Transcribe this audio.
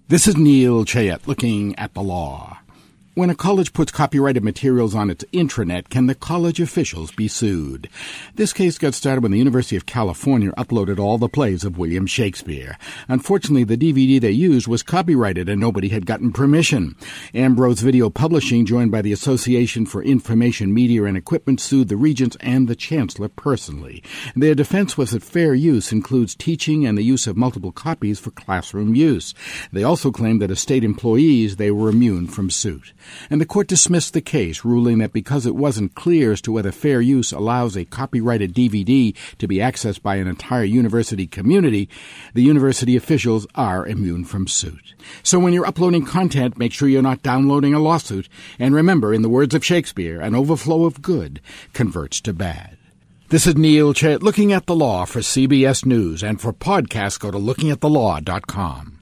This is Neil Chayet looking at the law. When a college puts copyrighted materials on its intranet, can the college officials be sued? This case got started when the University of California uploaded all the plays of William Shakespeare. Unfortunately, the DVD they used was copyrighted and nobody had gotten permission. Ambrose Video Publishing, joined by the Association for Information Media and Equipment, sued the regents and the chancellor personally. Their defense was that fair use includes teaching and the use of multiple copies for classroom use. They also claimed that as state employees, they were immune from suit. And the court dismissed the case, ruling that because it wasn't clear as to whether fair use allows a copyrighted DVD to be accessed by an entire university community, the university officials are immune from suit. So when you're uploading content, make sure you're not downloading a lawsuit. And remember, in the words of Shakespeare, an overflow of good converts to bad. This is Neil Chayet looking at the law for CBS News, and for podcasts, go to lookingatthelaw.com.